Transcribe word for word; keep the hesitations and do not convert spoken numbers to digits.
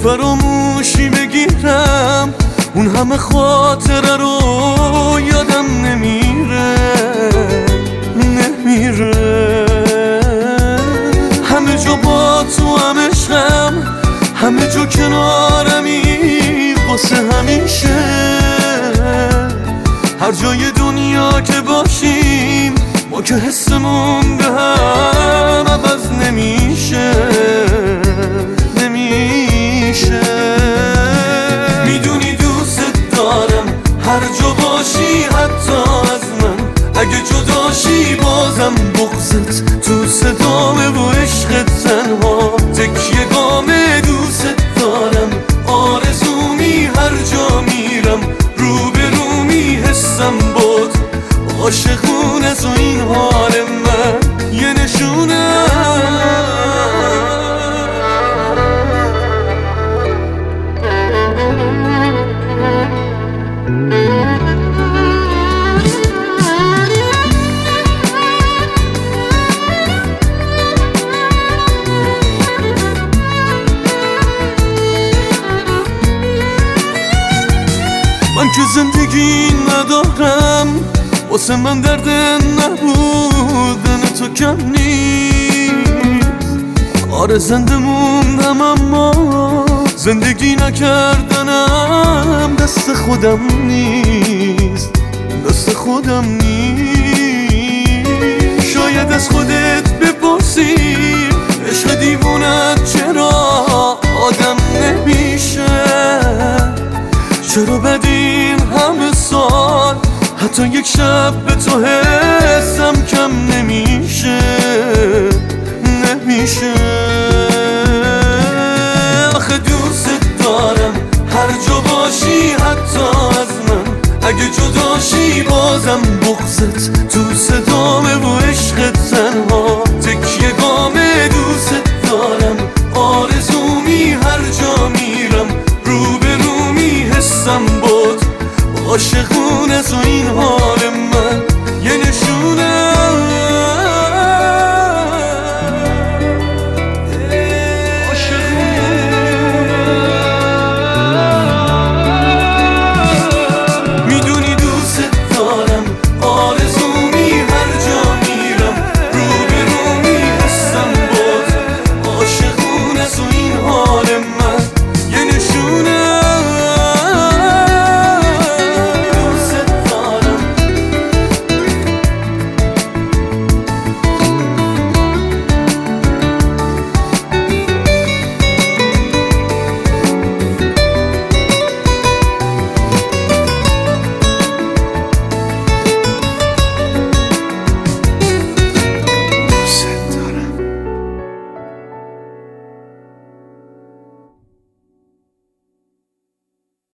فراموشی بگیرم اون همه خاطره رو یادم نمیره نمیره همه جا با تو هم عشقم همه جا کنارمی واسه همیشه هر جای دنیا که باشیم ما که حسمون به هم عوض نمیشه نمیشه میدونی دوست دارم هر جا باشی حتی از من اگه جداشی بازم بغضت تو صدامه و عشقت تنها تکیه گامه دوست دارم آرزومی هر جا میرم رو به رومی حسم بود عاشقون از و این حال من یه نشونه من که زندگی ندارم واسه من درد نبودن تو کم نیست آره زنده موندم اما زندگی نکردنم دست خودم نیست دست خودم نیست شاید از خودت بپرسی عشق دیوونت چرا آدم نمیشه چرا بدین همه سال حتی یک شب به تو حسم کم نمیشه نمیشه آخه دوست دارم هر جا باشی حتی از من اگه جداشی بازم بغضت تو صدامه و عشقت